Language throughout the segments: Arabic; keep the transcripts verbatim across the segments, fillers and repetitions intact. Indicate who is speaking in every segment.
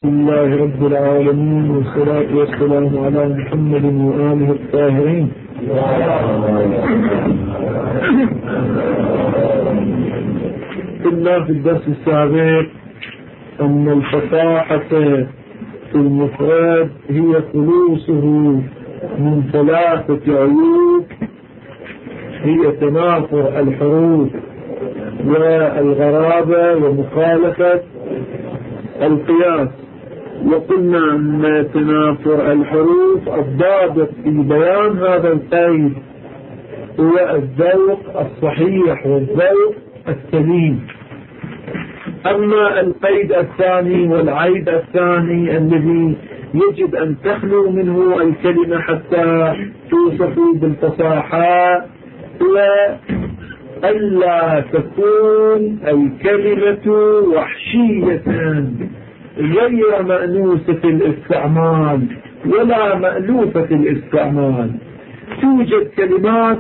Speaker 1: الله رب العالمين، والصلاة والسلام على محمد وآله الطاهرين. قلنا في الدرس السابق أن الفصاحة في المفرد هي خلوصه من ثلاثة عيوب، هي تنافر الحروف والغرابة ومخالفة القياس. وقلنا أن تنافر الحروف الضابط في بيان هذا القيد هو الذوق الصحيح والذوق السليم. أما القيد الثاني والعيب الثاني الذي يجب أن تخلو منه الكلمة حتى توصف بالفصاحة هو ألا تكون الكلمة وحشية غير مأنوسة الاستعمال ولا مألوفة الاستعمال. توجد كلمات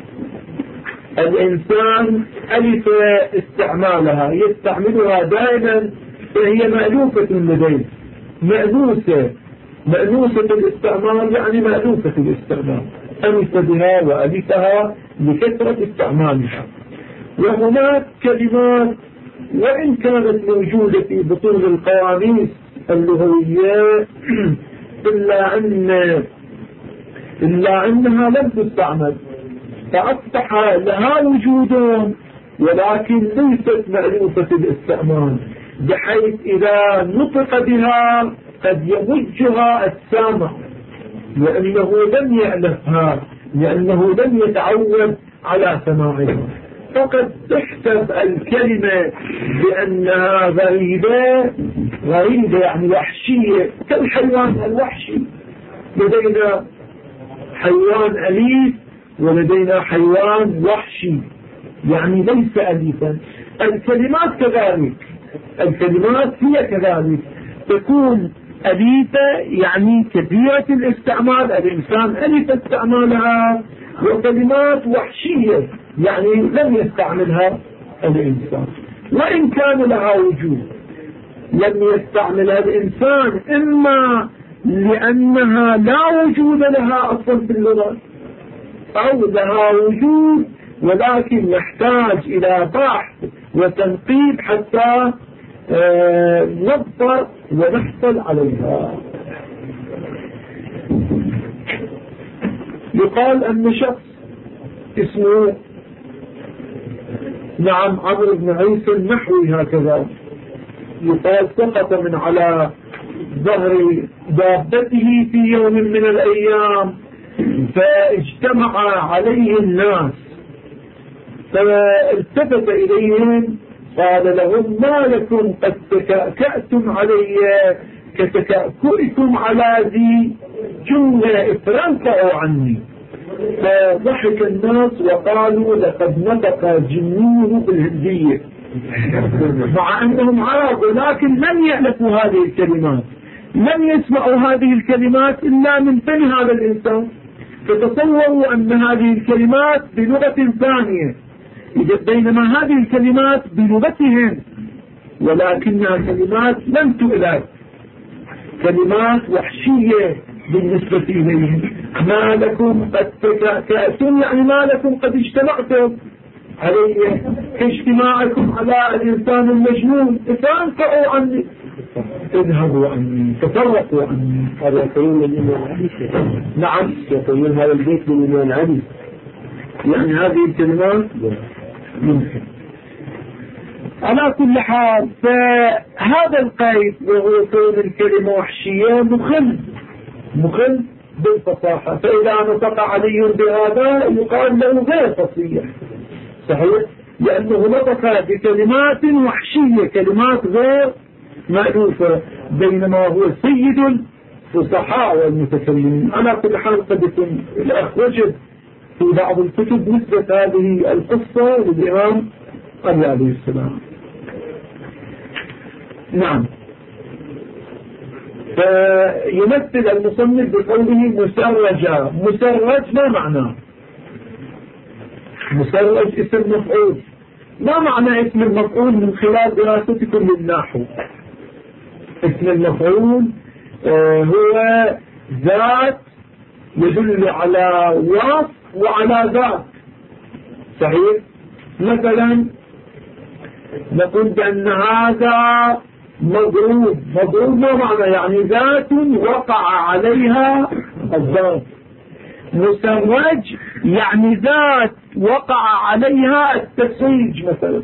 Speaker 1: الإنسان ألف استعمالها يستعملها دائما فهي مألوفة لديه، مأنوسة مأنوسة الاستعمال يعني مألوفة الاستعمال، أنس بها وألفها لكثرة استعمالها. وهناك كلمات وإن كانت موجودة في بطون القواميس اللغوية إلا أن إلا أنها لم تستعمل فأصبح لها وجود ولكن ليست مألوفة الاستعمال، بحيث إذا نطق بها قد يمجها السامع لأنه لم يألفها، لأنه لم يتعود على سماعها، فقد تحسب الكلمة بأنها غريبة غريبة يعني وحشية كالحيوان الوحشي. لدينا حيوان أليف ولدينا حيوان وحشي يعني ليس أليفا. الكلمات كذلك، الكلمات هي كذلك تكون أليفة يعني كثيرة الاستعمال، الإنسان ألف استعمالها، وكلمات وحشية يعني لم يستعملها الإنسان وإن كان لها وجود. لم يستعملها الإنسان إما لأنها لا وجود لها أصلا في اللغة أو لها وجود ولكن نحتاج إلى بحث وتنقيب حتى نظفر ونحصل عليها. يقال أن شخص اسمه نعم عمرو بن عيسى النحوي هكذا، يقال سقط من على ظهر دابته في يوم من الأيام فاجتمع عليه الناس فالتفت إليهم قال لهم ما لكم قد تكأكأتم علي كتكأكئكم على ذي جملة اترنكأوا عني. فضحك الناس وقالوا لقد نطق جنوه بالهندية مع أنهم عرب ولكن لم يألفوا هذه الكلمات، لم يسمعوا هذه الكلمات إلا من فم هذا الإنسان، فتصوروا أن هذه الكلمات بلغة ثانية بينما هذه الكلمات بلغتهم ولكنها كلمات لم تؤلف، كلمات وحشية بالنسبة إليهم. ما لكم قد تكأتم يعني ما لكم قد اجتمعتم علي كاجتماعكم على الإنسان المجنون، اترنكأوا عني اذهبوا عني تفرقوا عني.
Speaker 2: هذا يقولون الإمام علي.
Speaker 1: نعم
Speaker 2: يقولون هذا البيت للإمام علي،
Speaker 1: يعني هذه الكلمات ممكن. على كل حال فهذا القيد وهو كون الكلمة وحشية مخل مخل بالفصاحة، فإذا نطق علي بهذا يقال له غير فصيح صحيح لأنه نطق بكلمات وحشية كلمات غير مألوفة بينما هو سيد الفصحاء والمتكلمين. على كل حال قد يكون الأخ وجد في بعض الكتب نسبة هذه القصة للإمام علي عليه السلام. نعم. فيمثل المصنف بقوله مسرجة. مسرج ما معناه؟ مسرج اسم مفعول. ما معنى اسم المفعول من خلال دراستكم للنحو؟ اسم المفعول آه هو ذات يدل على وصف وعلى ذات. صحيح. مثلا نقول بأن هذا مضروب. مضروب ما معنى؟ يعني ذات وقع عليها الضرب. مسرج يعني ذات وقع عليها التسريج مثلا.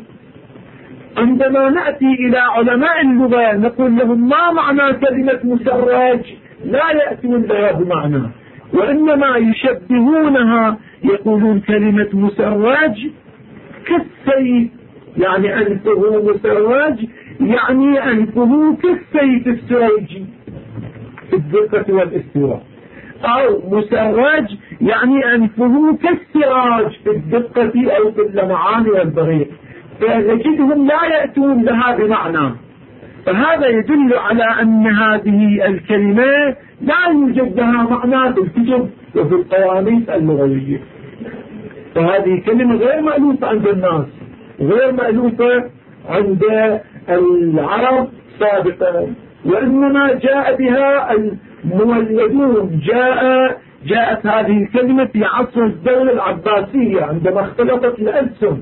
Speaker 1: عندما نأتي إلى علماء اللغة نقول لهم ما معنى كلمة مسرج؟ لا يأتون لها بمعنى، وإنما يشبهونها، يقولون كلمة مسرج كالسيف، يعني أنفه مسرج يعني أنفه كالسيف السريجي في الدقة والاستواء، أو مسرج يعني أنفه كالسراج في الدقة أو في اللمعان والبريق، فنجدهم لا يأتون لها بمعنى. فهذا يدل على أن هذه الكلمة لا يوجد لها معنى في الكتب وفي القواميس اللغوية. فهذه كلمة غير مألوفة عند الناس، غير مألوفة عند العرب سابقا، وإنما جاء بها المولدون. جاء جاءت هذه الكلمة في عصر الدولة العباسية عندما اختلطت الألسن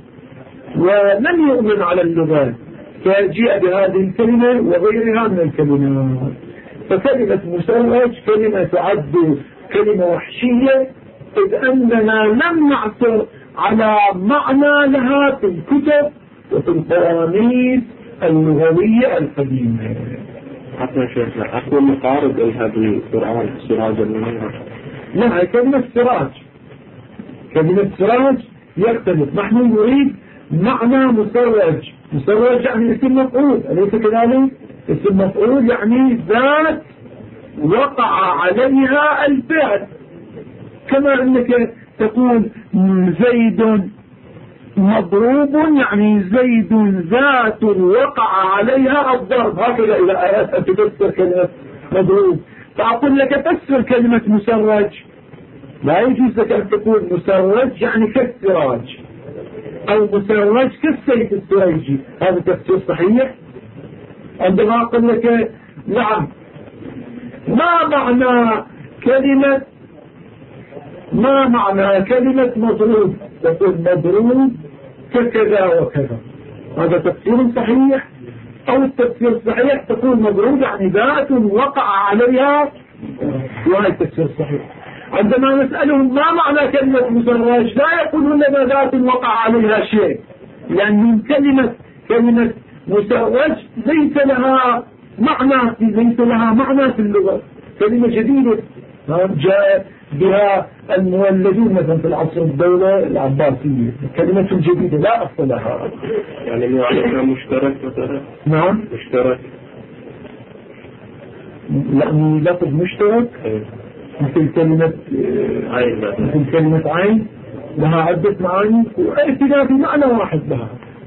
Speaker 1: ولم يؤمن على اللغة، فجاء بهذه الكلمة وغيرها من الكلمات. فكلمة مسرج كلمة تعد كلمة وحشية، إذ أننا لم نعثر على معنى لها في الكتب وفي القواميس اللغوية القديمة.
Speaker 2: حتى شيخنا أكو مقارب لها بالقرآن سراج المنير.
Speaker 1: لا، كلمة سراج كلمة سراج يختلف. نحن نريد معنى مسرج. مسرج يعني اسم مفعول، أليس كذلك؟ اسم مفعول يعني ذات وقع عليها الفعل، كما أنك تقول زيد مضروب يعني زيد ذات وقع عليها الضرب، هكذا إلى آيات تفسر كلمة مضروب. فأقول لك تفسر كلمة مسرج، لا يجوز لك أن تقول مسرج يعني كالسراج أو مسرج كالسيف السريجي، هذا تفسير صحيح؟ عندما أقول لك نعم ما معنى كلمة ما معنى كلمة مضروب؟ تقول مضروب ككذا وكذا، هذا تفسير صحيح. أو التفسير الصحيح تقول مضروب يعني ذات وقع عليها، وهذا التفسير صحيح. عندما نسألهم ما معنى كلمة مسرج لا يقولون لنا ذات وقع عليها شيء، لأن كلمة كلمة مسرج ليس لها معنى ليس لها معنى في اللغة، كلمة جديدة جاء بها المولدون مثلا في العصر الدولة العباسية، كلمة جديدة لا أصل لها.
Speaker 2: يعني معنى مشترك مثلا؟
Speaker 1: نعم
Speaker 2: مشترك،
Speaker 1: يعني لفظ مشترك مثل كلمة
Speaker 2: عين
Speaker 1: مثل كلمة عين لها عدة معاني وارتداء في معنى واحد لها.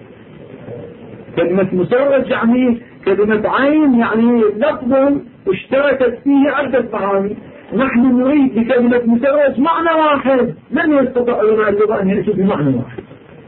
Speaker 1: كلمة مسرج يعني كلمة عين يعني لفظ اشتركت فيه عدة معاني. نحن نريد بكلمة مسرج معنى واحد، من يستطيع علماء اللغة أن يأتوا بمعنى واحد.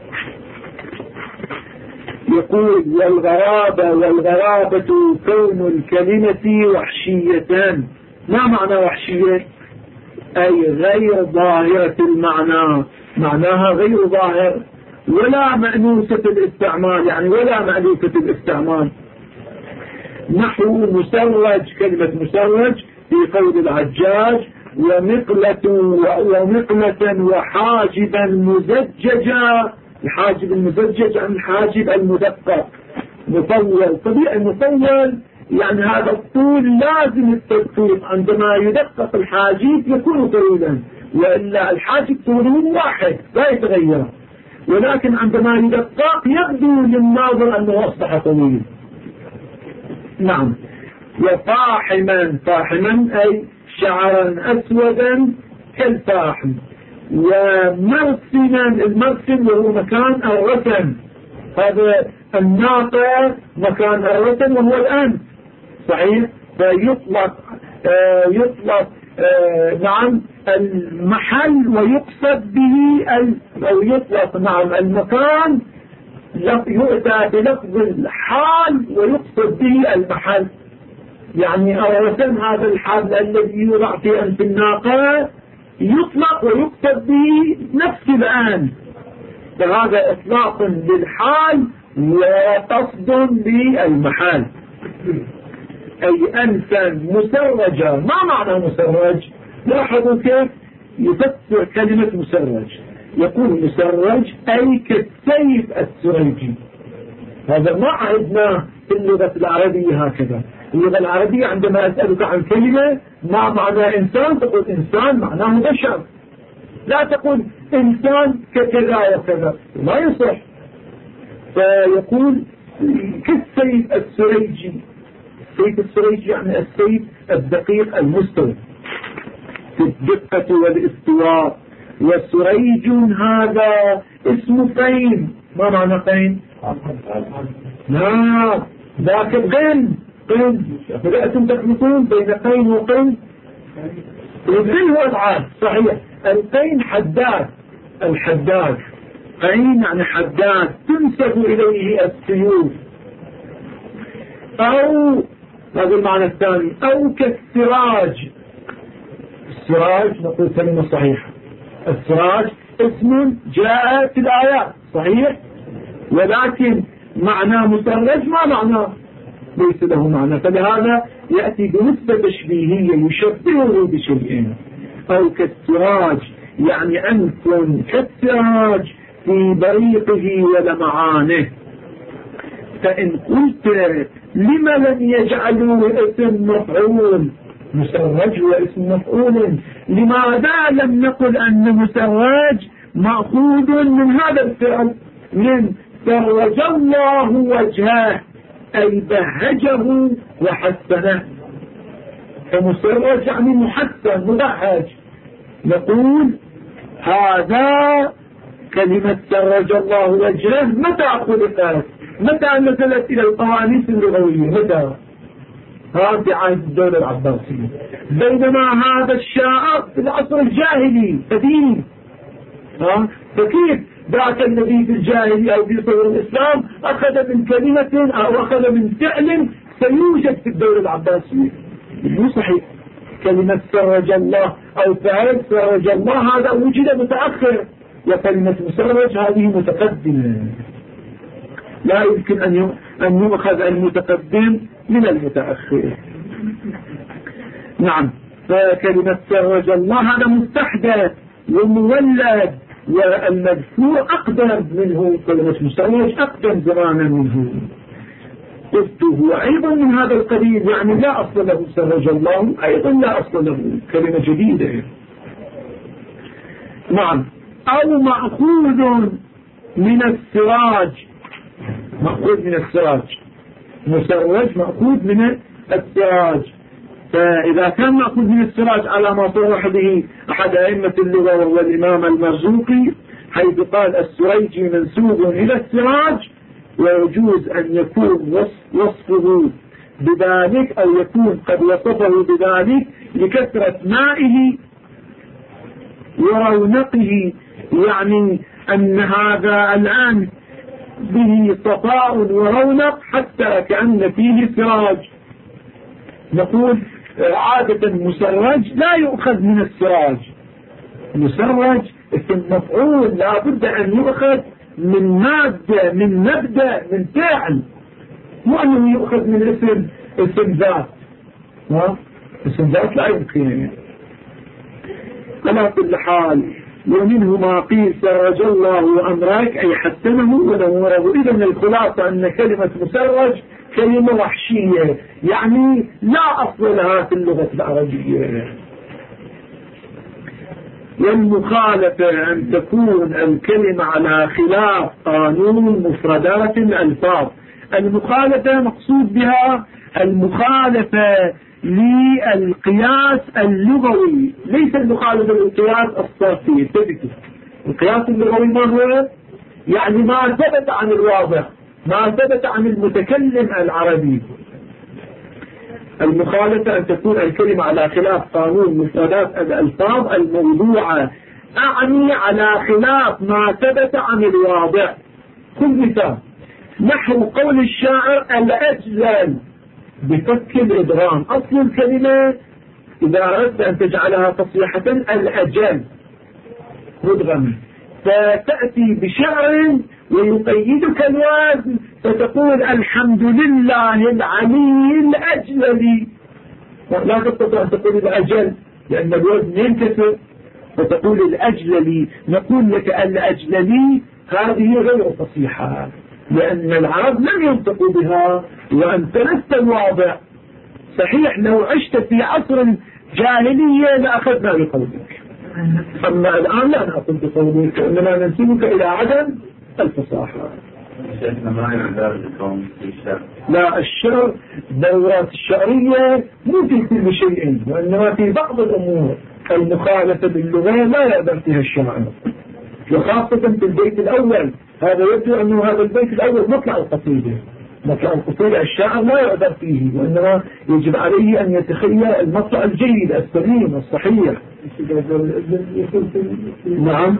Speaker 1: يقول والغرابة والغرابة كون الكلمة وحشية. ما معنى وحشية؟ أي غير ظاهرة المعنى، معناها غير ظاهر ولا مأنوسة الاستعمال، يعني ولا مألوفة الاستعمال. نحو مسرج، كلمة مسرج في قول العجاج ومقلة ومقلة وحاجبا مزججا. الحاجب المزجج عن الحاجب المدقق مطول. طبيعي المطول يعني هذا الطول لازم التدقيق، عندما يدقق الحاجب يكون طويلا، وإلا الحاجب طوله واحد لا يتغير، ولكن عندما يدقق يبدو للناظر أنه أصبح طويل. نعم. وفاحما، فاحما أي شعرا أسودا كالفاحم. ومرسما، المرسم وهو مكان الرسم، هذا الناقة مكان الرسم وهو الأنف، صحيح؟ فيطلق آه يطلق آه نعم المحل ويقصد به أو يطلق نعم المكان، يؤتى بلفظ الحال ويقصد به المحل. يعني أولا هذا الحبل الذي يوضع في أنف الناقة يطلق ويكتب به نفس الآن، فهذا إطلاق للحال وقصد بالمحال. أي أنفا مسرجة. ما معنى مسرج؟ لاحظوا كيف يفسر كلمة مسرج، يقول مسرج أي كالسيف السريجي. هذا ما عهدناه في اللغة العربية هكذا. اللغة العربية عندما أسألك عن كلمة ما معنى إنسان تقول إنسان معناه بشر، لا تقول إنسان ككذا وكذا، ما يصح. فيقول كالسيف السريجي. السيف السريجي يعني السيف الدقيق المستوي في الدقة والاستواء. وسريج هذا اسم قين. ما معنى قين؟ لا ذاك القين. قين بدأتم تخلطون بين قين وقين. القين هو العاد صحيح. القين حداد. الحداد قين يعني حداد تنسب إليه السيوف. أو هذا المعنى الثاني أو كالسراج. السراج نقول كلمة صحيحة. السراج اسم جاء في الآيات صحيح، ولكن معنى مسرج ما معناه ليس له معنى، فلهذا يأتي بنسبة تشبيهية يشبهه بشيء. أو كالسراج يعني أنف كالسراج في بريقه ولمعانه. فإن قلت لما لم يجعلوا اسم مفعول؟ مسرج هو اسم مفعول. لماذا لم نقل أن مسرج مأخوذ من هذا الفعل من سرج الله وجهه أي بهجه وحسنه؟ فمسرج يعني محسن مبهج. نقول هذا كلمة سرج الله وجهه متى خلقت؟ متى نزلت إلى القوانيس اللغوية؟ متى؟ هذا في عهد الدولة العباسية. بينما هذا الشاعر في العصر الجاهلي قديم. فكيف ذاك الذي في الجاهلية أو في صدر الإسلام أخذ من كلمة أو أخذ من فعل سيوجد في الدولة العباسية؟ مو صحيح. كلمة سرج الله أو فعل سرج الله هذا وجد متأخر، وكلمة مسرج هذه متقدمة. لا يمكن أن يؤخذ المتقدم من المتأخر. نعم. فكلمة سرج الله هذا مستحدث ومولد، والمذكور أقدم منه. كلمة مسرج أقدم زمانا منه. قلت هو أيضا من هذا القبيل، يعني لا أصل له سرج الله، أيضا لا أصل له، كلمة جديدة. نعم. أو مأخوذ من السراج. مأخوذ من السراج. مسرج مأخوذ من السراج. فإذا كان مأخوذ من السراج على ما صرح به أحد أئمة اللغة وهو الإمام المرزوقي، حيث قال السريجي منسوب إلى السراج، ويجوز أن يكون وصفه بذلك أو يكون قد وصفه بذلك لكثرة مائه ورونقه، يعني أن هذا الآن به صفاء ورونق حتى كأن فيه سراج. نقول عادة مسرج لا يؤخذ من السراج. مسرج اسم مفعول لا بد أن يؤخذ من مادة، من مبدأ، من فعل، مو أنه يؤخذ من اسم اسم ذات. اسم ذات لا يمكن. على كل حال ومنه ما قيل سرج الله أمرك أي حسنه ونوره. إذن الخلاصة أن كلمة مسرج كلمة وحشية، يعني لا أصل لها في اللغة العربية. والمخالفة أن تكون الكلمة على خلاف قانون مفردات الألفاظ. المخالفة مقصود بها المخالفة للقياس اللغوي، ليس المخالفة للقياس الصرفي. تذكر القياس اللغوي ما هو؟ يعني ما ثبت عن الواضح، ما ثبت عن المتكلم العربي. المخالفة أن تكون الكلمة على خلاف قانون مفردات الألفاظ الموضوعة، أعني على خلاف ما ثبت عن الواضح. كل مثال نحو قول الشاعر الأجزل. بفك الإدغام. أصل الكلمة إذا أردت أن تجعلها فصيحة الأجل مدغم، فتأتي بشعر ويقيدك الوزن فتقول الحمد لله العلي الأجللي، لا تستطيع أن تقول الأجل لأن الوزن ينكسر، فتقول الأجللي. نقول لك الأجللي هذه غير فصيحة لأن العرب لم ينطقوا بها وأنت لست الواضع. صحيح لو عشت في عصر جاهلية لأخذنا بقولك، أما الآن لا نأخذ بقولك، إنما ننسبك إلى عدم الفصاحة. لا، الشعر الدورات الشعرية مو في كل شيء، وإنما في بعض الأمور المخالفة باللغة لا يقدر فيها الشاعر، وخاصة في البيت الأول. هذا يبدو أنه هذا البيت الأول مطلع القصيدة، مطلع القصيدة الشاعر لا يقدر فيه، وإنما يجب عليه أن يتخيل المطلع الجيد السليم الصحيح. نعم،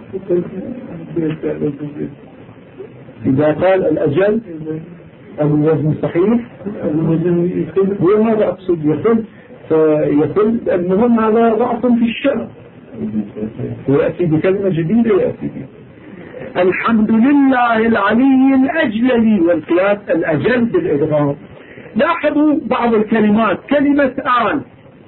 Speaker 1: إذا قال الأجل الوزن صحيح هو هذا أقصد يقول فيقول المهم هذا ضعف في الشرع، ويأتي بكلمة جديدة يأتي بها الحمد لله العلي الأجللي، والقياس الأجل بالإدغام. لاحظوا بعض الكلمات، كلمة آل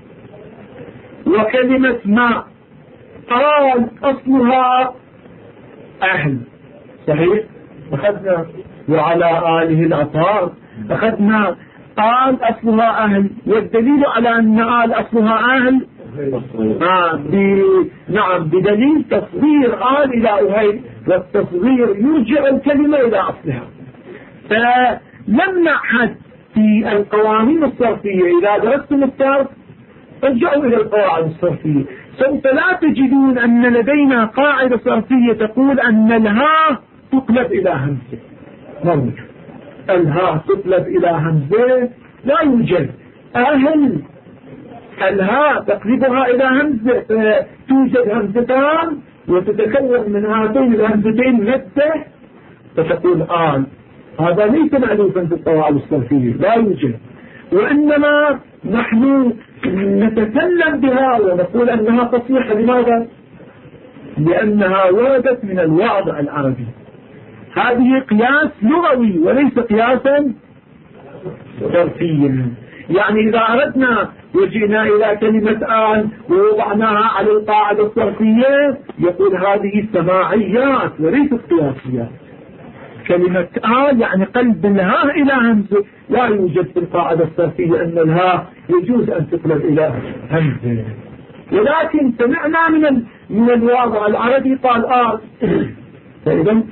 Speaker 1: وكلمة ما. آل أصلها أهل صحيح، أخذنا وعلى آله الأطهار، أخذنا آل أصلها أهل، والدليل على أن آل أصلها أهل آه ب... نعم بدليل تصغير آل إلى أهيل، والتصغير يرجع الكلمة إلى أصلها. فلم نعهد في القوانين الصرفية، إذا درستم الصرف ارجعوا إلى القواعد الصرفية، سوف لا تجدون أن لدينا قاعدة صرفية تقول أن الهاء تقلب إلى همزة. لا يوجد الهاء تقلب إلى همزة، لا يوجد. أهل الهاء تقلبها إلى همزة، توجد همزتان وتتكون من هاتين الهمزتين مدة فتقول آل. هذا ليس مألوفا في القواعد الصرفية، لا يوجد، وإنما نحن نتكلم بها ونقول أنها فصيحة. لماذا؟ لأنها وردت من الوضع العربي. هذه قياس لغوي وليس قياسا صرفيا. يعني إذا أردنا وجئنا إلى كلمة آل ووضعناها على القاعدة الصرفية يقول هذه سماعيات وليست قياسيات. كلمة آل يعني قلب الهاء إلى همزة، لا يوجد في القاعدة الصرفية أن الهاء يجوز أن تقلب إلى همزة، ولكن سمعنا من من الواضع العربي قال آل، فإذا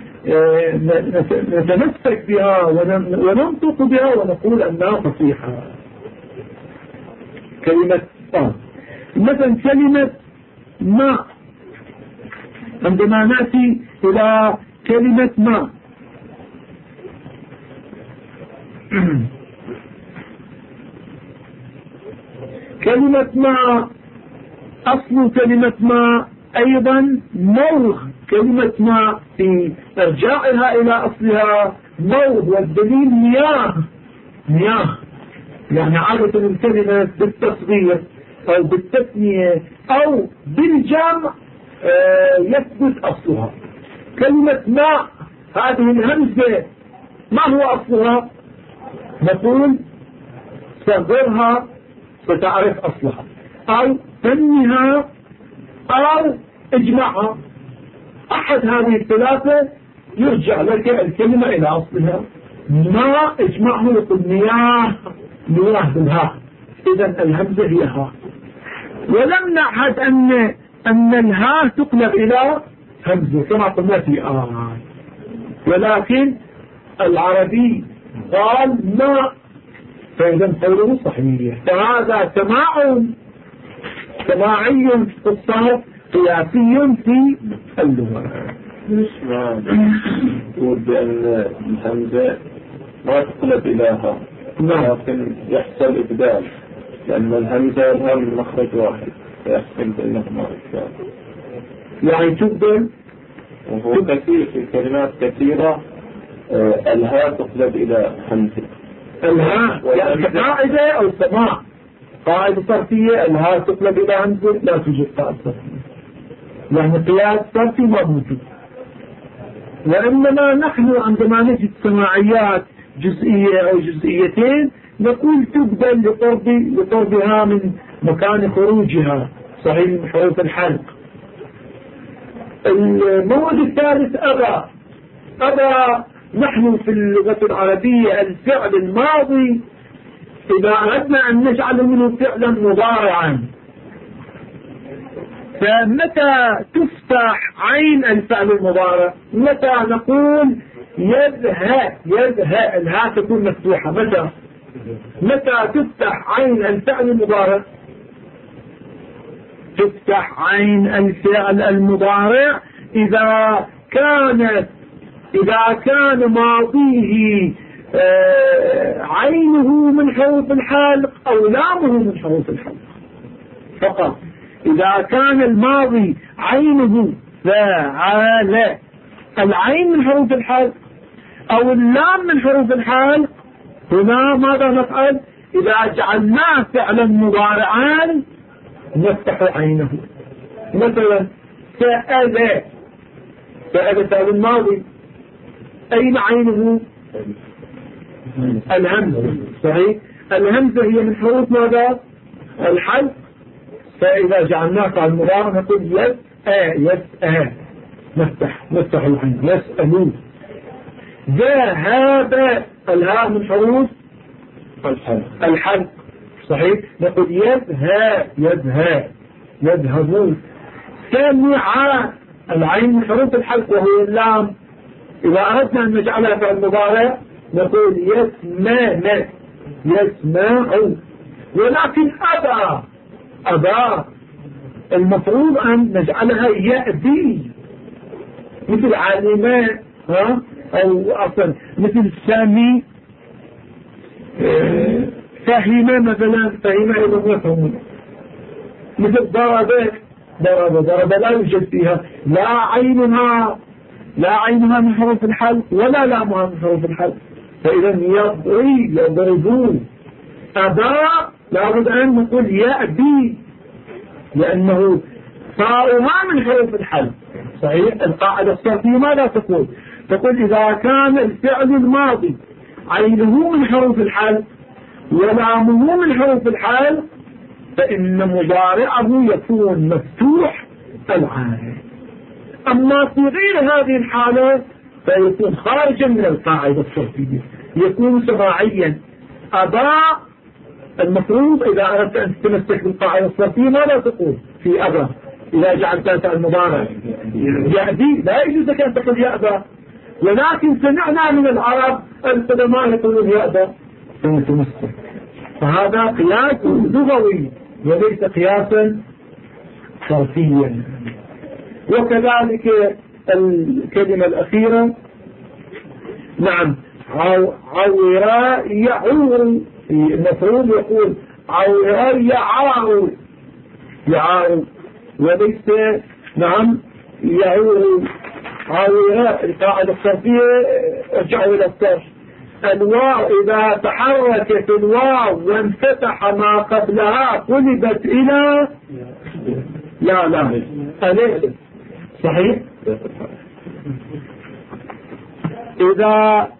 Speaker 1: نتمسك بها وننطق بها ونقول أنها فصيحة. كلمة آل مثلا كلمة ما، عندما نأتي إلى كلمة ما كلمة ما أصل كلمة ما أيضا موغ. كلمة ما في إرجاعها إلى أصلها موغ، والدليل مياه. مياه يعني عادة الكلمة بالتصغير أو بالتثنية أو بالجمع يثبت أصلها. كلمة ماء هذه الهمزة ما هو أصلها؟ نقول صغرها فتعرف أصلها، أو ثنيها أو اجمعها. أحد هذه الثلاثة يرجع لك الكلمة إلى أصلها. ما اجمعه يقول مياه، مياه بالهاء، إذن الهمزة هي هاء. ولم نعهد أن أن الهاء تقلب إلى همزة كما قلنا في آل، ولكن العربي قال ما، فإذا قوله صحيح. فهذا سماع سماعي في الصرف قياسي في اللغة.
Speaker 2: مش ما تقول بأن الهمزة ما تقلب إلى هاء، لكن يحصل إبدال، لأن الهمزة لها من مخرج واحد فيحصل بينهما إبدال.
Speaker 1: يعني تبدل،
Speaker 2: وهو كثير في كلمات كثيرة الهاء تقلب إلى همزة،
Speaker 1: الهاء يعني قاعدة أو سماع قاعدة صرفية الهاء تقلب إلى همزة لا توجد قاعدة صرفية يعني قياس صرفي ما موجود. وإنما نحن عندما نجد سماعيات جزئية أو جزئيتين نقول تبدل لقرب لقربها من مكان خروجها صحيح من حروف الحلق. الموضوع الثالث أبى. أبى نحن في اللغة العربية الفعل الماضي إذا أردنا أن نجعل منه فعلا مضارعا فمتى تفتح عين الفعل المضارع؟ متى نقول يذهب يذهب الهاء تكون مفتوحة متى متى تفتح عين الفعل المضارع؟ تفتح عين الفعل المضارع إذا كانت إذا كان ماضيه آه عينه من حروف الحلق أو لامه من حروف الحلق فقط. إذا كان الماضي عينه فعل العين من حروف الحلق أو اللام من حروف الحلق هنا ماذا نفعل؟ إذا جعلناه فعلا مضارعا نفتح عينه. مثلا سأل سأل فعل الماضي أين عينه؟ الهمزة صحيح. الهمزة هي من حروف ماذا؟ الحلق. فإذا جعلناه فعل مضارع نقول يسأل يسأل نفتح نفتح العين يسألون. ذهب الهاء من حروف الحلق صحيح نقول يذهب يذهب يذهبون. سمع العين من حروف الحلق وهو اللام إذا أردنا أن نجعلها فعل مضارع نقول يسمع يسمع. ولكن أبى أبى المفروض أن نجعلها يأبي مثل علماء ها أو أصلا مثل سامي فهم مثلا فهم أيضا يفهم. مثل ضرب ضرب ضرب لا يوجد فيها لا عينها لا عينها من حروف الحلق ولا لامها من حروف الحلق. فإذا يضري يضربون. أبى لابد أن نقول يأبي لأنه فاؤها من حروف الحلق صحيح. القاعدة الصرفية ماذا تقول؟ تقول إذا كان الفعل الماضي عينه من حروف الحلق ولامه من حروف الحلق فإن مضارعه يكون مفتوح العين. أما في غير هذه الحالة فيكون خارجا من القاعدة الصرفية يكون سماعيا. أبى المفروض إذا أردت أن تتمسك بالقاعدة الصرفية ماذا تقول في أبى؟ إذا جعلتها فعل مضارع يأبي لا يجوز لك أن تقول يأبى. ولكن سمعنا من العرب القدماء يقولون يأبى فنتمسك. فهذا قياس لغوي وليس قياسا صرفيا. وكذلك الكلمة الأخيرة نعم عورا يعور المفروض يقول عورا يعار يعار وليس نعم يعور عورا. القاعدة الصرفية ارجعوا إلى الصرف. الواو إذا تحركت الواو وانفتح ما قبلها قلبت إلى لا لا أليس صحيح. إذا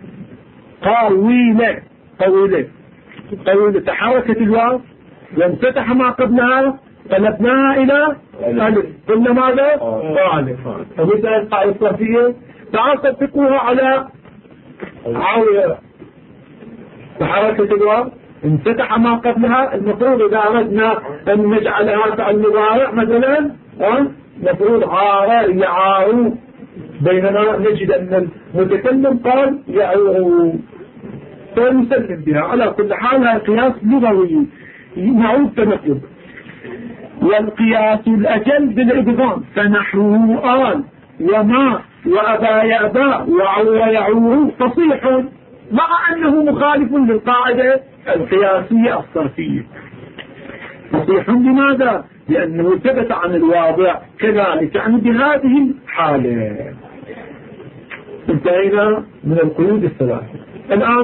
Speaker 1: قاويلة قاويلة قاويلة تحركت الواو وانفتح ما قبلها قلبناها إلى ألف قلنا ماذا؟ ألف. فمثل القاعدة الصرفية تعال تطبقوها على عاوية تحركت الواو انفتح ما قبلها. المفروض إذا أردنا أن نجعلها فعل مضارع مثلا مفروض عار يعار بينما نجد أن المتكلم قال يعور فنسلم بها. على كل حال هذا قياس لغوي نعود تنقل. والقياس الأجل بالإدغام فنحوه قال وما وأبى يأبى وعور يعور فصيح مع أنه مخالف للقاعدة القياسية الصرفية. فصيح لماذا؟ لأنه ثبت عن الواضع كذلك يعني بهذه الحالة. انتهينا من القيود الثلاثة. الآن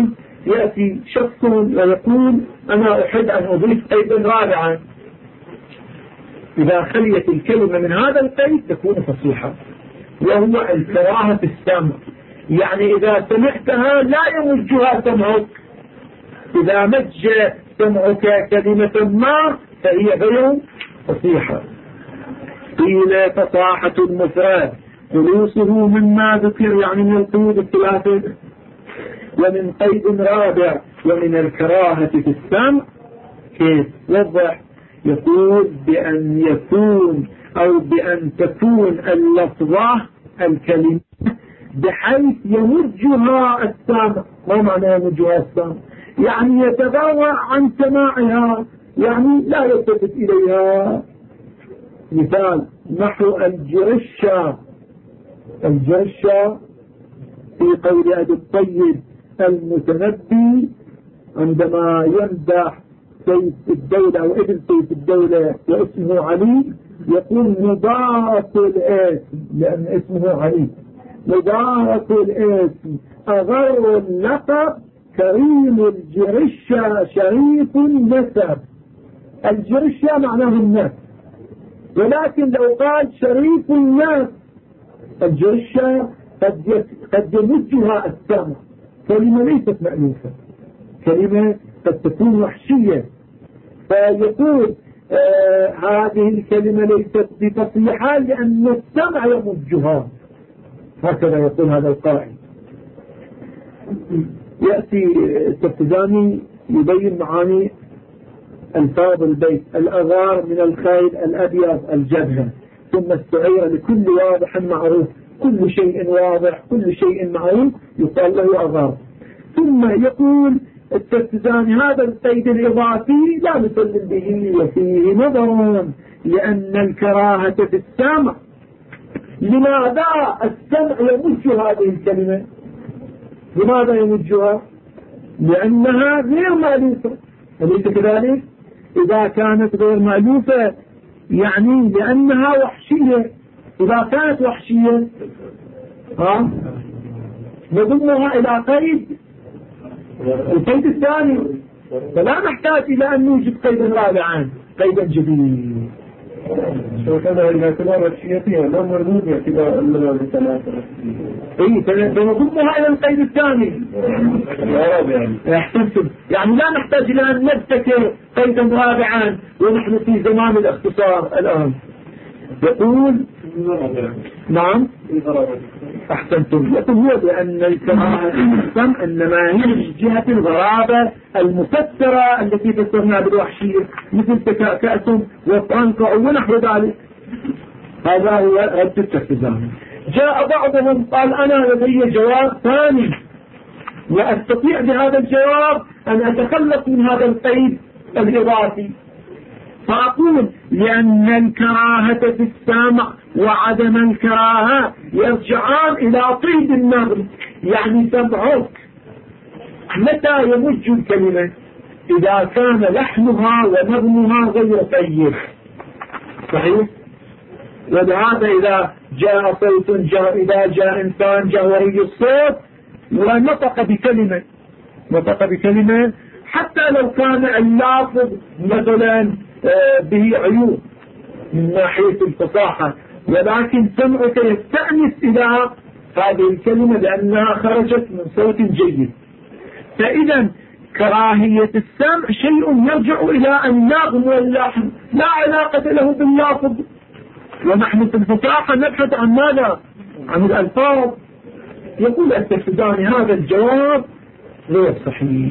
Speaker 1: يأتي شخص ويقول أنا أحب أن أضيف قيدا رابعا، إذا خليت الكلمة من هذا القيد تكون فصيحة، وهو الكراهة في السمع. يعني إذا سمعتها لا يمجها سمعك، إذا مج سمعك كلمة ما فهي غير فصيحة. قيل فصاحة المفرد خلوصه مما ذكر، يعني من القيود الثلاثة، ومن قيد رابع ومن الكراهة في السمع. كيف وضح؟ يقول بأن يكون أو بأن تكون اللفظة الكلمة بحيث يمجها السامع. ما معنى يمجها السامع؟ يعني يتغاضى عن سماعها، يعني لا يلتفت إليها. مثال نحو الجرشة، الجرشة في قول أبي الطيب المتنبي عندما يمدح سيف الدولة أو ابن سيف الدولة واسمه علي، يقول مبارك الاسم، لأن اسمه علي، مبارك الاسم أغر اللقب كريم الجرشة شريف النسب. الجرشة معناه الناس، ولكن لو قال شريف الناس الجرشة قد قد يمجها السامع، كلمة ليست مألوفة، كلمة قد تكون وحشية، فيقول آه هذه الكلمة ليست بفصيحة لأن السمع يمجها. هكذا يقول هذا القائل. يأتي التفتزاني يبين معاني الفاظ البيت: الأغار من الخيل الأبيض الجبهة، ثم السعير لكل واضح معروف، كل شيء واضح كل شيء معروف يقال له أغار. ثم يقول التفتزاني هذا القيد الإضافي لا نسلم به وفيه نظر، لأن الكراهة في السمع. لماذا السمع يمج هذه الكلمة؟ لماذا يمجها؟ لأنها غير مألوفة، أليس كذلك؟ إذا كانت غير مألوفة يعني لأنها وحشية. إذا كانت وحشية ها نضمها إلى قيد القيد الثاني، فلا نحتاج إلى أن نوجد قيدا رابعا، قيدا جديد.
Speaker 2: وكذا إذا كانت وحشية فيها لا مردود باعتبار أنها لثلاثة.
Speaker 1: إيه فنضمها إلى القيد الثاني. احسنتم. يعني لا نحتاج إلى أن نبتكر قيدا رابعا ونحن في زمان الاختصار الآن. يقول نعم أحسنتم. يقول هو بأن الكراهة السمع إنما هي من جهة الغرابة المفسرة التي فسرنا بالوحشية، مثل تكأكأتم وفرنكعوا ونحو ذلك. هذا هو رد التفتزاني. جاء بعضهم قال أنا لدي جواب ثاني وأستطيع بهذا الجواب أن أتخلص من هذا القيد الإضافي، فأقول لأن الكراهة في السامع وعدم الكراهة يرجعان إلى طيب النغم. يعني سمعك متى يمج الكلمة؟ إذا كان لحنها ونغمها غير طيب، صحيح؟ ولهذا إذا جاء صوت جاء إذا جاء إنسان جوهري الصوت ونطق بكلمة نطق بكلمة حتى لو كان اللافظ مثلا به عيوب من ناحية الفصاحة، ولكن سمعك يستأنس إلى هذه الكلمة لأنها خرجت من صوت جيد. فإذا كراهية السمع شيء يرجع إلى النغم واللحن، لا علاقة له باللافظ. ونحن في الفصاحة نبحث عن ماذا؟ عن الألفاظ. يقول التفتزاني هذا الجواب غير صحيح.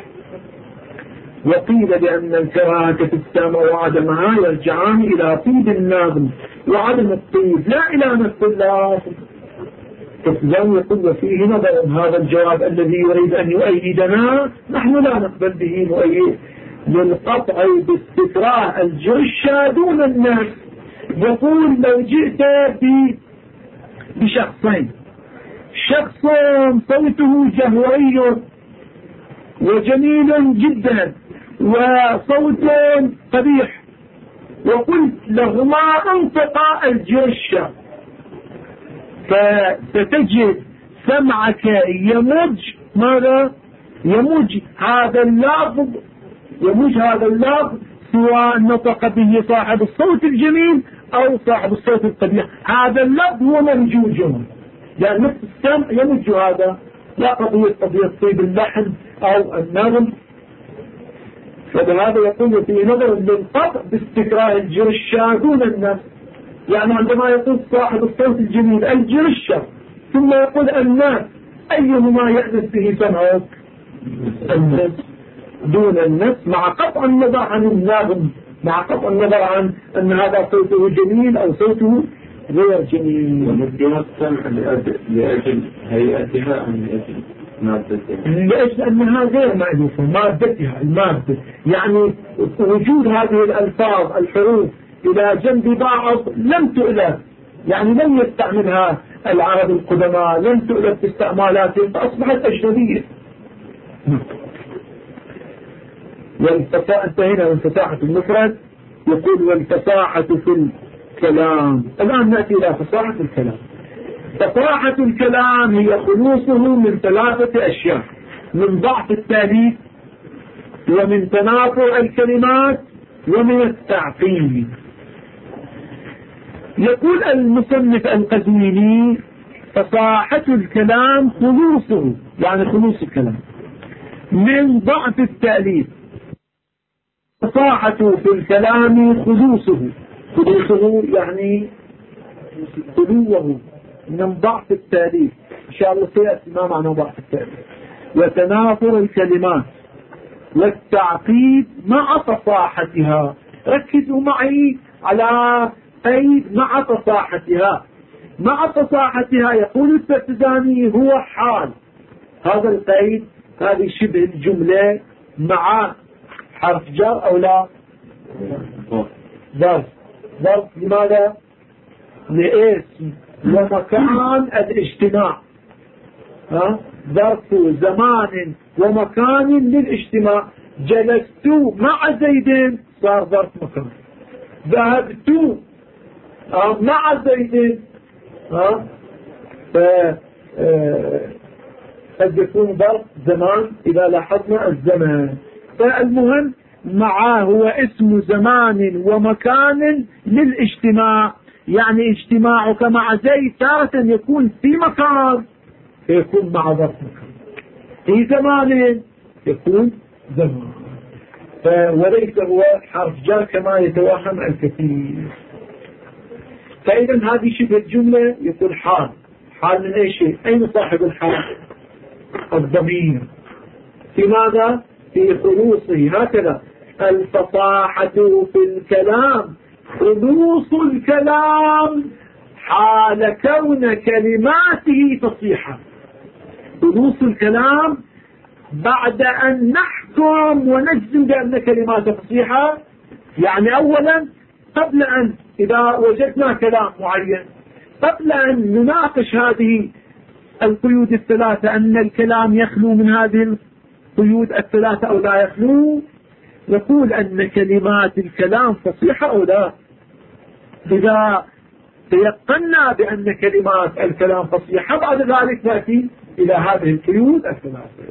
Speaker 1: وقيل بأن الكراهة في السمع وعدمها يرجعان إلى طيب النغم وعدم الطيب لا إلى نفس اللافظ. التفتزاني يقول وفيه نظر. هذا الجواب الذي يريد أن يؤيدنا نحن لا نقبل به مؤيد للقطع باستكراه الجرشة دون الناس. يقول لو جئت بشخصين، شخص صوته جهوري وجميل جدا وصوت قبيح، وقلت لهما انطقا الجرشة، فستجد سمعك يمج ماذا؟ يموج هذا اللفظ يموج هذا اللفظ سواء نطق به صاحب الصوت الجميل أو صاحب الصوت القبيح، هذا اللفظ هو ممجوج، يعني نفس السمع يمج هذا، لا قضية قضية طيب اللحن أو النغم. فبهذا يقول في نظر للقطع باستكراه الجرشة دون النفس، يعني عندما يقول صاحب الصوت الجميل الجرشة ثم يقول الناس أيهما يأنس به سمعك؟ النفس دون النفس، مع قطع النظر عن النغم، مع قطع النظر عن أن هذا صوته جميل أو صوته غير جميل.
Speaker 2: وممكن السمع لأجل هيئتها أم لأجل مادتها؟
Speaker 1: لأجل أنها غير مألوفة، مادتها المادة، يعني وجود هذه الألفاظ الحروف إلى جنب بعض لم تؤلف، يعني لم يستعملها العرب القدماء، لم تؤلف في استعمالاتهم فأصبحت أجنبية. والفصاحة انتهينا من فصاحة المفرد. يقول والفصاحة في الكلام. الآن نأتي إلى فصاحة الكلام. فصاحة الكلام هي خلوصه من ثلاثة أشياء: من ضعف التأليف، ومن تنافر الكلمات، ومن التعقيد. يقول المصنف القزويني فصاحة الكلام خلوصه، يعني خلوص الكلام من ضعف التأليف. فصاحة في الكلام خلوصه، خلوصه يعني خلوه من ضعف التأليف، إن شاء الله سيأتي ما معنى ضعف التأليف. وتنافر الكلمات والتعقيد مع فصاحتها. ركزوا معي على قيد مع فصاحتها. مع فصاحتها يقول الترتزاني هو حال. هذا القيد، هذه شبه الجملة مع حرف جر أو لا؟ ظرف. ظرف لماذا؟ لاسم ومكان الاجتماع. ها؟ ظرف زمان ومكان للاجتماع. جلست مع زيد صار ظرف مكان. ذهبت مع زيد ها ف قد يكون ظرف زمان إذا لاحظنا الزمان. فالمهم معه هو اسم زمان ومكان للاجتماع، يعني اجتماعك مع زيد تارة يكون في مكان فيكون مع ظرف مكان، في زمان يكون زمان، وليس هو حرف جر كما يتوهم الكثير. فإذا هذه شبه الجملة يقول حال. حال من أي شيء؟ أين صاحب الحال؟ الضمير. في ماذا؟ في خلوصه. هكذا الفصاحة في الكلام خلوص الكلام حال كون كلماته فصيحة. خلوص الكلام بعد أن نحكم ونجزم بأن كلماته فصيحة، يعني أولا قبل أن إذا وجدنا كلام معين، قبل أن نناقش هذه القيود الثلاثة أن الكلام يخلو من هذه القيود الثلاثة أو لا يخلو، نقول أن كلمات الكلام فصيحة أو لا. إذا تيقنا بأن كلمات الكلام فصيحة بعد ذلك نأتي إلى هذه القيود الثلاثة.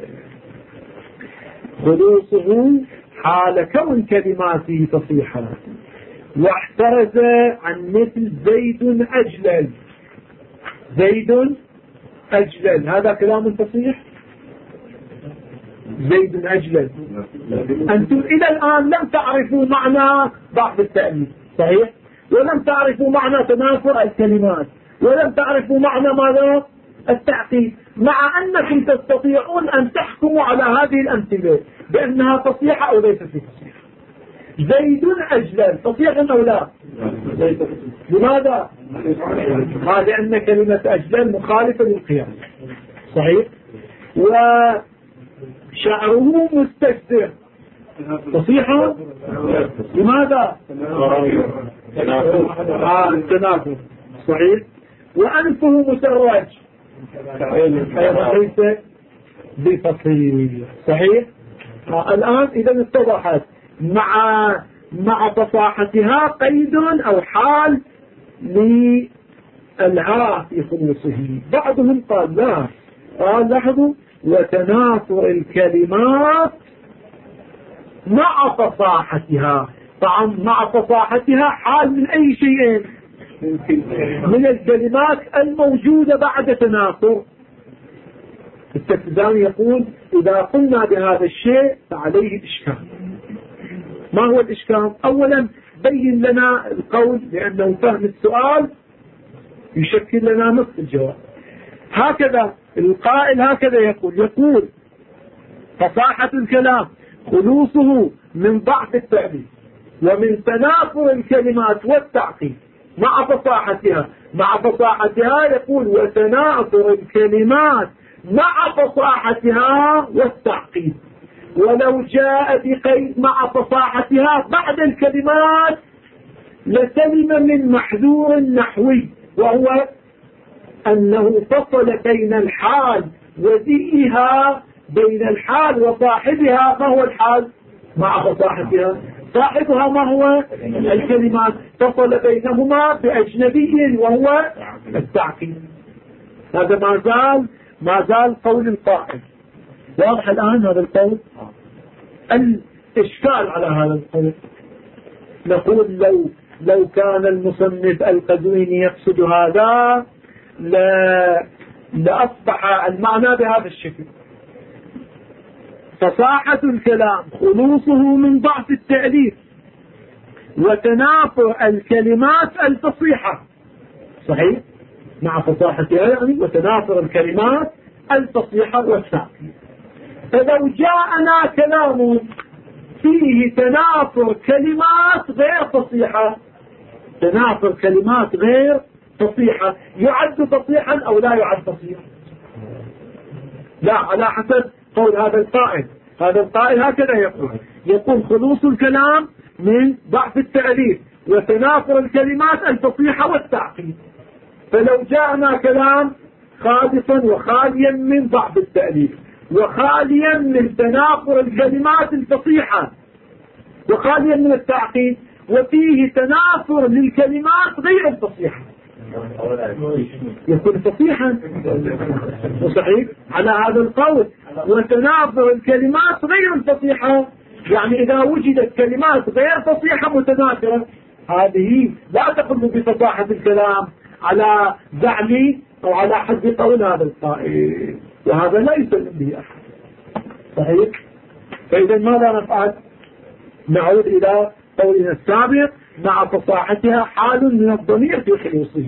Speaker 1: خلوصه حال كون كلماته فصيحة. واحترز عن مثل زيد أجلل. زيد أجلل هذا كلام فصيح؟ زيد أجلل. أنتم إلى الآن لم تعرفوا معنى ضعف التأليف، صحيح؟ ولم تعرفوا معنى تنافر الكلمات، ولم تعرفوا معنى ماذا؟ التعقيد، مع أنكم تستطيعون أن تحكموا على هذه الأمثلة بأنها فصيحة أو ليست فصيحة. زيد أجلل فصيح أو لا؟ لماذا؟ ما لأن كلمة أجلل مخالفة للقياس، صحيح؟ وشعره مستكثر فصيحة. لماذا؟ التنافر، صحيح. وأنفه مسرج أيضا ليس بفصيح، صحيح. الآن إذا اتضحت مع مع فصاحتها قيد أو حال للعاء في خلوصه. بعضهم قال لا، قال لاحظوا وتناثر الكلمات مع فصاحتها. طبعا مع فصاحتها حال من أي شيء؟ من الكلمات الموجودة بعد تناثر. التفدان يقول إذا قلنا بهذا الشيء فعليه الإشكال. ما هو الإشكال؟ أولا بين لنا القول، لأنه فهم السؤال يشكل لنا نصف الجواب. هكذا القائل هكذا يقول يقول فصاحة الكلام خلوصه من ضعف التأليف ومن تناثر الكلمات والتعقيد مع فصاحتها. مع فصاحتها يقول وتناثر الكلمات مع فصاحتها والتعقيد. ولو جاء بقيد مع فصاحتها بعد الكلمات لسلم من محذور نحوي، وهو أنه فصل بين الحال وذيئها، بين الحال وصاحبها. ما هو الحال؟ مع فصاحتها. صاحبها ما هو؟ الكلمات. فصل بينهما بأجنبي وهو التعقيد. هذا ما زال ما زال قول القائل. واضح الآن هذا القول؟ الإشكال على هذا القول نقول لو لو كان المصنف القزويني يقصد هذا لا لأصبح المعنى بهذا الشكل: فصاحة الكلام خلوصه من ضعف التأليف وتنافر الكلمات الفصيحة. صحيح؟ مع فصاحتها يعني وتنافر الكلمات الفصيحة والتعقيد. فلو جاءنا كلام فيه تنافر كلمات غير فصيحة، تنافر كلمات غير فصيحة، يعد فصيحا أو لا يعد فصيحا؟ لا، على حسب قول هذا القائل. هذا القائل هكذا يقول يقول خلوص الكلام من ضعف التأليف وتنافر الكلمات الفصيحة والتعقيد. فلو جاءنا كلام خالصا وخاليا من ضعف التأليف وخاليا من تنافر الكلمات الفصيحة وخاليا من التعقيد وفيه تنافر للكلمات غير الفصيحة، يكون فصيحا. وصحيح على هذا القول وتنافر الكلمات غير الفصيحة، يعني إذا وجدت كلمات غير فصيحة متنافرة هذه لا تقل بفصاحة الكلام على زعمي أو على حد قول هذا القائل، وهذا لا يسلم به أحد. صحيح؟ فإذا ماذا نفعل؟ نعود إلى قولنا السابق: مع فصاحتها حال من الضمير في خلوصه.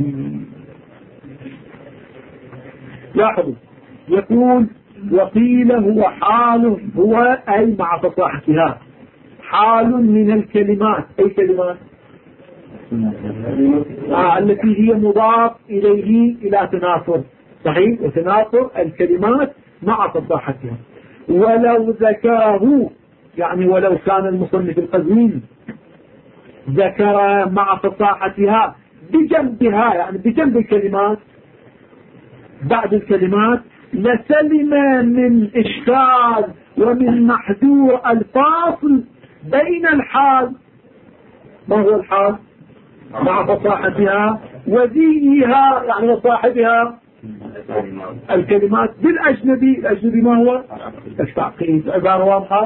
Speaker 1: لاحظوا يقول وقيل هو حال، هو أي مع فصاحتها حال من الكلمات. أي كلمات؟ آه التي هي مضاف إليه إلى تناثر. صحيح؟ وتناثر الكلمات مع فصاحتها. ولو ذكره يعني ولو كان المصنف القزويني ذكر مع فصاحتها بجنبها يعني بجنب الكلمات بعد الكلمات لسلم من إشكال ومن محذور الفاصل بين الحال. ما هو الحال؟ مع فصاحتها وذيها يعني وصاحبها الكلمات بالأجنبي. الأجنبي ما هو؟ التعقيد. عبارة واضحة.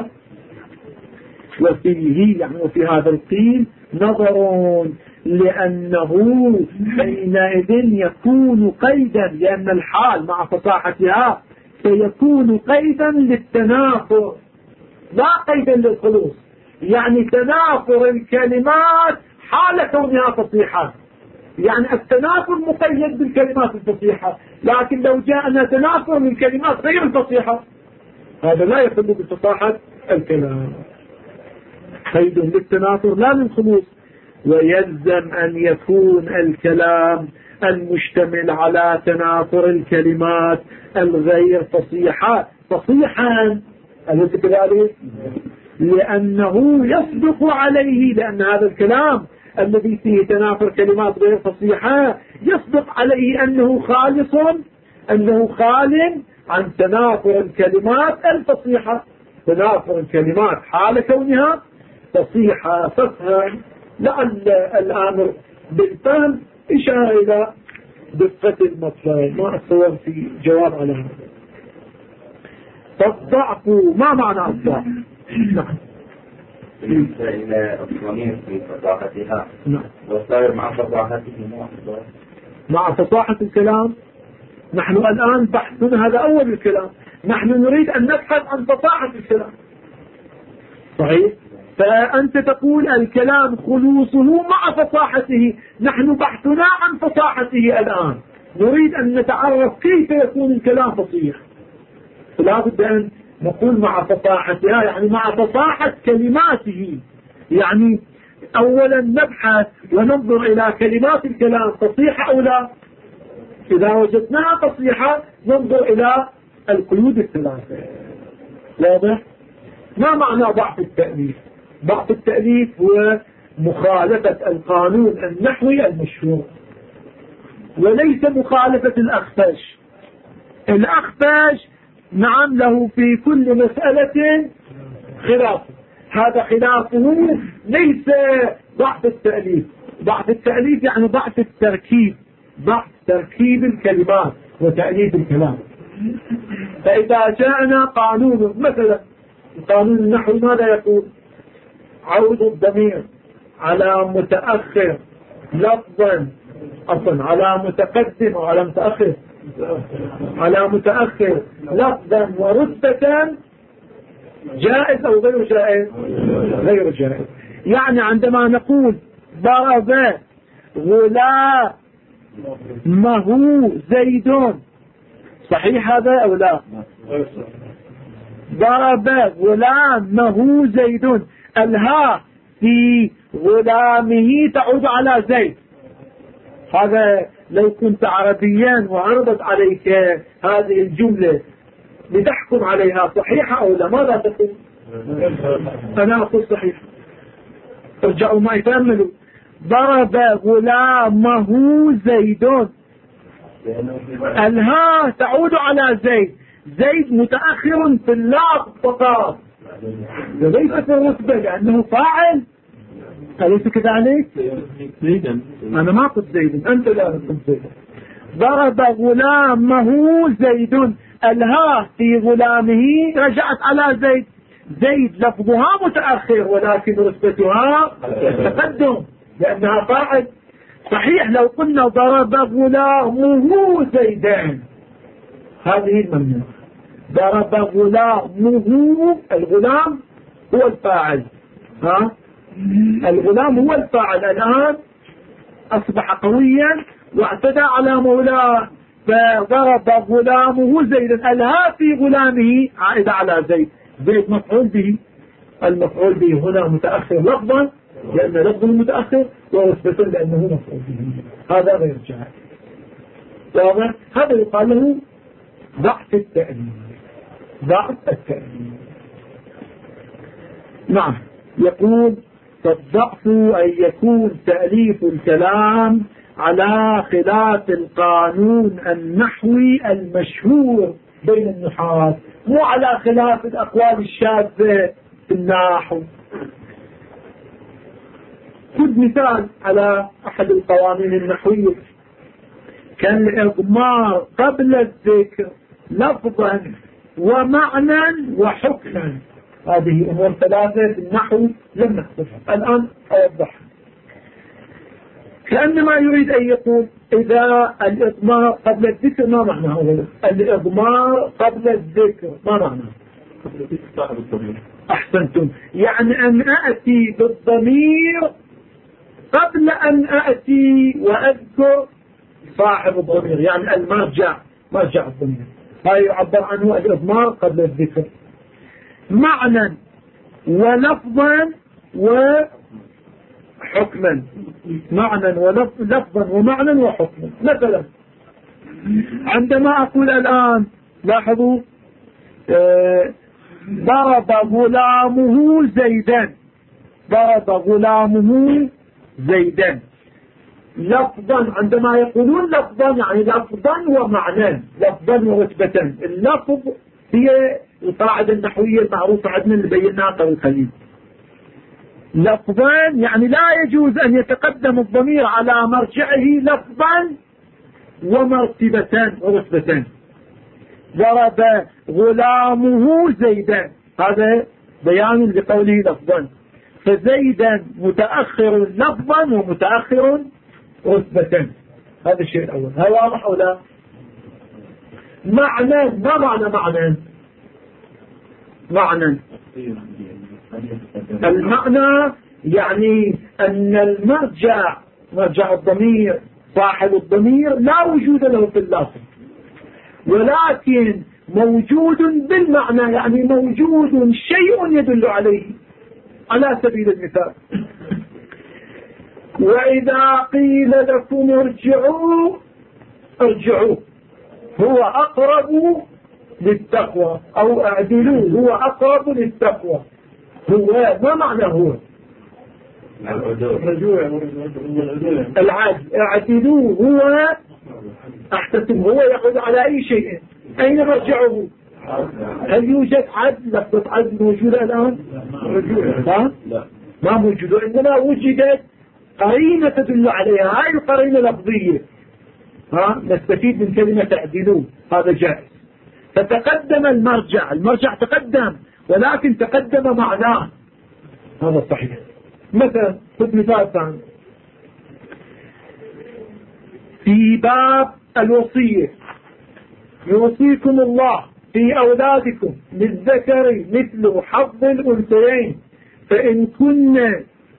Speaker 1: وفيه يعني وفي هذا القيل نظر، لأنه حينئذ يكون قيدا، لأن الحال مع فصاحتها سيكون قيدا للتنافر لا قيدا للخلوص. يعني تنافر الكلمات حال كونها فصيحة، يعني التنافر مقيد بالكلمات الفصيحة، لكن لو جاءنا تنافر من كلمات غير الفصيحة هذا لا يخل بفصاحة الكلام. قيد للتنافر لا للخلوص. ويلزم أن يكون الكلام المشتمل على تنافر الكلمات الغير فصيحة فصيحا، أليس كذلك؟ لأنه يصدق عليه، لأن هذا الكلام الذي فيه تنافر كلمات غير فصيحة يصدق عليه أنه خالص، أنه خال عن تنافر الكلمات الفصيحة. تنافر الكلمات حال كونها فصيحة. فافهم لعل الآمر بالفهم إشارة إلى دقة المطلب، ما أتصور في جواب على هذا. فالضعف ما معنى الضعف؟
Speaker 3: بالنسبة إلى الضمير في فصاحتها والصائر مع فصاحته
Speaker 1: مع فصاحة الكلام. نحن الآن بحثنا هذا أول الكلام، نحن نريد أن نبحث عن فصاحة الكلام. صحيح؟ فأنت تقول الكلام خلوصه مع فصاحته، نحن بحثنا عن فصاحته الآن، نريد أن نتعرف كيف يكون الكلام فصيح. فلا بد أن نقول مع فصاحتها، يعني مع فصاحة كلماته. يعني أولا نبحث وننظر إلى كلمات الكلام فصيحة أو لا. إذا وجدناها فصيحة ننظر إلى القيود الثلاثة. واضح؟ ما معنى ضعف التأليف؟ ضعف التأليف هو مخالفة القانون النحوي المشهور، وليس مخالفة الأخفاش. الأخفاش نعم له في كل مسألة خلاف، هذا خلافه ليس ضعف التأليف. ضعف التأليف يعني ضعف التركيب، ضعف تركيب الكلمات وتأليف الكلام. فإذا جاءنا قانون مثلا القانون النحوي ماذا يقول؟ عود الضمير على متأخر لفظا، أصلا على متقدم أو على متأخر، على متأخر لفظا ورتبة جائز أو غير جائز؟ غير جائز. يعني عندما نقول ضرب غلامه زيد، صحيح هذا أو لا؟ ضرب غلامه زيد، الها في غلامه تعود على زيد. هذا لو كنت عربيا وعرضت عليك هذه الجملة لتحكم عليها صحيحة أو لا، ماذا تقول؟ أنا أقول صحيح. ارجعوا معي تأملوا. ضرب غلامه زيد، الها تعود على زيد، زيد متأخر في اللفظ فقط ليس في الرتبة لأنه فاعل، أليس كذلك؟ زيدا، أنا ما قلت زيدا، أنت لا قلت زيدا. ضرب غلامه زيد، الها في غلامه رجعت على زيد، زيد لفظها متأخر ولكن رتبتها تقدم لأنها فاعل. صحيح لو قلنا ضرب غلامه زيدان هذه الممنوع. ضرب غلامه، الغلام هو الفاعل، ها؟ الغلام هو الفاعل، الآن أصبح قويا واعتدى على مولاه، فضرب غلامه زيدا، الها في غلامه عائد على زيد، زيد مفعول به، المفعول به هنا متأخر لفظا لأن لفظه متأخر، ورتبة لأنه مفعول به، هذا غير جائز. واضح؟ هذا يقال له ضعف التأليف، ضعف التأليف. نعم. يقول فالضعف أن يكون تأليف الكلام على خلاف القانون النحوي المشهور بين النحاة، مو على خلاف الأقوال الشاذة في النحو. خذ مثال على أحد القوانين النحوية كالإضمار قبل الذكر لفظا ومعنى وحكما. هذه أمور ثلاثة في النحو لم نحفظها، الآن أوضحها. كأنما يريد أن يقول إذا الإضمار قبل الذكر ما معناه؟ الإضمار قبل الذكر ما معناه؟ أحسنتم، يعني أن أأتي بالضمير قبل أن أأتي وأذكر صاحب الضمير، يعني المرجع، مرجع الضمير، هذا يعبر عنه الإضمار قبل الذكر. معنى ولفظا وحكما، معنى ولفظا ومعنى وحكما. مثلا عندما أقول الآن لاحظوا آه ضرب غلامه زيدا، ضرب غلامه زيدا لفظا، عندما يقولون لفظا يعني لفظا ومعنى، لفظا ورتبة. اللفظ هي القاعدة النحوية المعروفة عندنا اللي بيناها قبل قليل. لفظا يعني لا يجوز أن يتقدم الضمير على مرجعه لفظا ومرتبة ورتبة. ضرب غلامه زيدا، هذا بيان لقوله لفظا. فزيدا متأخر لفظا ومتأخر رتبة، هذا الشيء الأول. هل واضح أو لا؟ معنى، ما معنى معنى؟ معنى المعنى يعني أن المرجع، مرجع الضمير، صاحب الضمير لا وجود له في اللفظ، ولكن موجود بالمعنى، يعني موجود شيء يدل عليه. على سبيل المثال: وإذا قيل لكم ارجعوا ارجعوا هو أقرب للتقوى، أو اعدلوا هو أقرب للتقوى. هو ما معنى هو؟ العدل. اعدلوا هو احتسب، هو يعود على أي شيء. أين مرجعه؟ هل يوجد عدل؟ لفظة عدل موجودة الآن؟ ها؟ ما موجودة، إنما وجدت قرينة تدل عليها، هاي القرينة لفظية. ها؟ نستفيد من كلمة اعدلوا، هذا جائز. فتقدم المرجع، المرجع تقدم، ولكن تقدم معناه، هذا صحيح. مثلا خذ مثال ثاني في باب الوصية: يوصيكم الله في أولادكم للذكر مثل حظ الأنثيين، فإن كن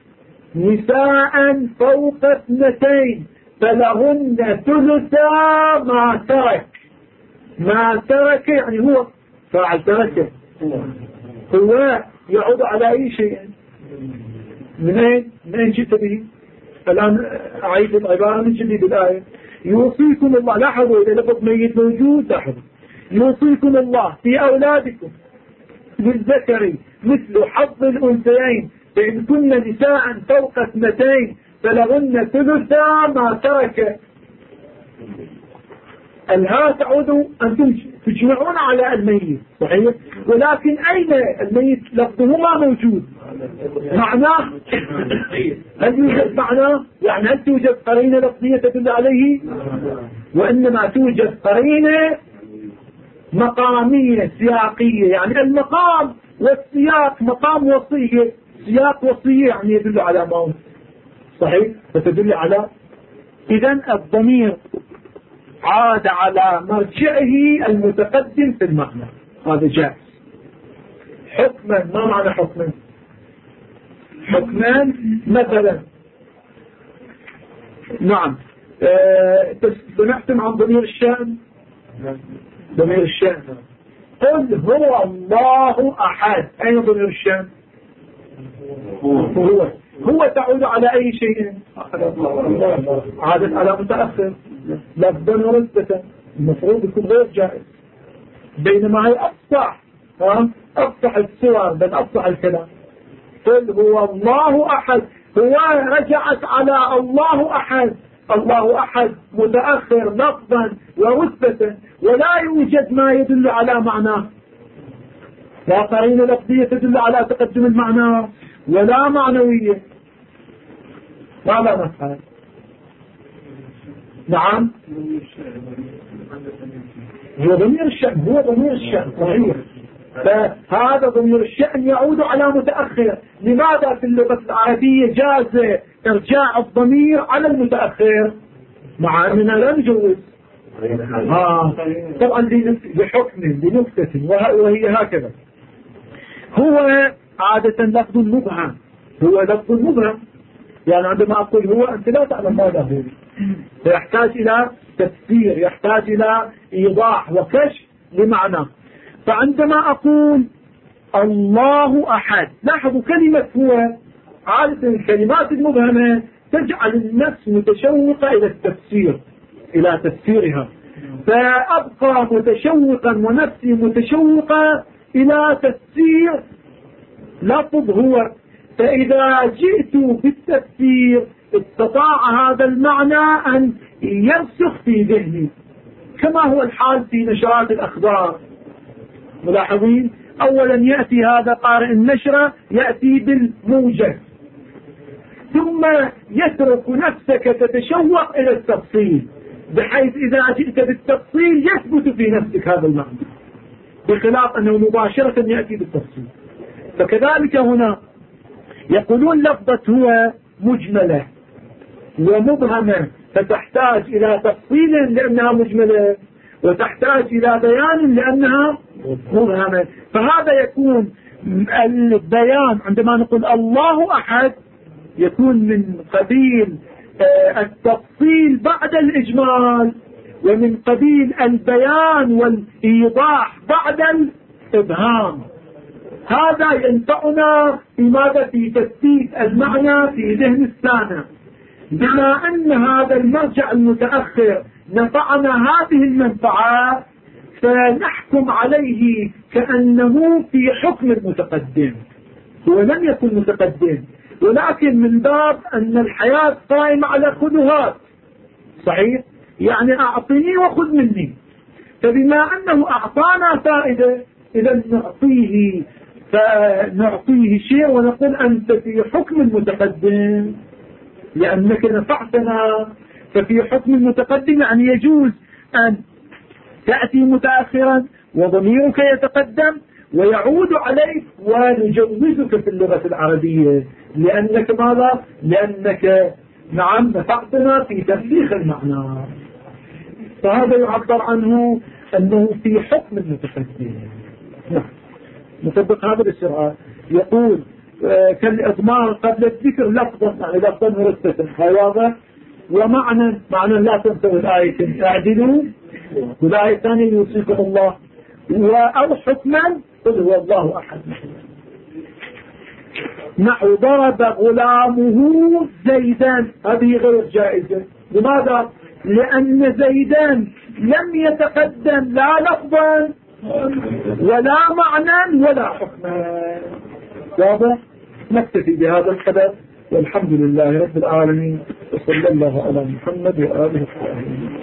Speaker 1: نساء فوق اثنتين فلهن ثلثا ما ترك. ما ترك يعني هو فاعل ترك، هو يعود على أي شيء. من أين؟ من أين جئت به؟ الآن أعيد العبارة من جديد. الآية: يوصيكم الله، لاحظوا إذا لفظ ميت موجود، لاحظوا: يوصيكم الله في أولادكم للذكر مثل حظ الأنثيين، فإن كن نساء فوق اثنتين فلهن ثلثا ما ترك. الها تعود، أنتم تجمعون على الميت صحيح، ولكن أين الميت؟ لفظه ما موجود، معناه هل يوجد معناه؟ يعني هل توجد قرينة لفظية تدل عليه؟ وإنما توجد قرينة مقامية سياقية، يعني المقام والسياق مقام وصية، سياق وصية يعني يدل على موت صحيح، فتدل على. إذن الضمير عاد على مرجعه المتقدم في المعنى، هذا جائز. حكما، ما معنى حكما؟ حكما مثلا، نعم، أه سمعتم عن ضمير الشأن؟ ضمير الشأن: قل هو الله أحد. أين ضمير الشأن؟ هو هو تعود على أي شيء؟ عادت على متأخر لفظا ورتبة، المفروض يكون غير جائز. بينما هي أفصح، ها أفصح الصور بل أفصح الكلام. قل هو الله أحد، هو رجعت على الله أحد، الله أحد متأخر لفظا ورتبة، ولا يوجد ما يدل على معناه، لا قرينة لفظية تدل على تقدم المعنى ولا معنوية. ماذا نفعل؟ نعم، هو ضمير الشأن، هو ضمير الشأن صحيح. فهذا ضمير الشأن يعود على متأخر. لماذا في اللغة العربية جاز إرجاع الضمير على المتأخر مع أننا لا نجوز؟ آه. طبعا بحكم بنكتة، وهي هكذا: هو عادة لفظ مبهم، هو لفظ مبهم، يعني عندما أقول هو أنت لا تعلم ماذا هو، فيحتاج إلى تفسير، يحتاج إلى إيضاح وكشف لمعنى. فعندما أقول الله أحد، لاحظوا كلمة هو، عادة الكلمات المبهمة تجعل النفس متشوقة إلى التفسير، إلى تفسيرها، فأبقى متشوقا ونفسي متشوقة إلى تفسير لفظ هو. فإذا جئت بالتفسير استطاع هذا المعنى أن يرسخ في ذهني، كما هو الحال في نشرات الأخبار. ملاحظين؟ أولا يأتي هذا قارئ النشرة يأتي بالموجز، ثم يترك نفسك تتشوق إلى التفصيل، بحيث إذا جئت بالتفصيل يثبت في نفسك هذا المعنى، بخلاف أنه مباشرة يأتي بالتفصيل. فكذلك هنا يقولون لفظة هو مجملة ومبهمة، فتحتاج إلى تفصيل لأنها مجملة، وتحتاج إلى بيان لأنها مبهمة. فهذا يكون البيان عندما نقول الله أحد يكون من قبيل التفصيل بعد الإجمال، ومن قبيل البيان والإيضاح بعد الإبهام. هذا ينفعنا في ماذا؟ في تثبيت المعنى في ذهن السامع. بما أن هذا المرجع المتأخر نفعنا هذه المنفعة، فنحكم عليه كأنه في حكم المتقدم. هو لم يكن متقدم، ولكن من باب أن الحياة قائمة على خذوهات، صحيح؟ يعني أعطيني وخذ مني. فبما أنه أعطانا فائدة إذا نعطيه، فنعطيه شيء ونقول أنت في حكم المتقدم لأنك نفعتنا. ففي حكم المتقدم يعني يجوز أن تأتي متأخرا وضميرك يتقدم ويعود عليك ونجوزك في اللغة العربية، لأنك ماذا؟ لأنك نعم نفعتنا في تفسيخ المعنى. فهذا يعبر عنه أنه في حكم المتقدم. نعم نطبق هذا بالسرعة. يقول آه كالإضمار قبل الذكر لفظا، يعني لفظا مرتبا، هذا ومعنى معنى لا تنسوا الآية اعدلوا، والآية الثانية يوصيكم الله، أو حكما قل هو الله أحد. نحو ضرب غلامه زيدا، هذه غير جائزة. لماذا؟ لأن زيدا لم يتقدم لا لفظا ولا معنى ولا حكما. واضح؟ نكتفي بهذا القدر، والحمد لله رب العالمين، وصلى الله على محمد وآله وصحبه.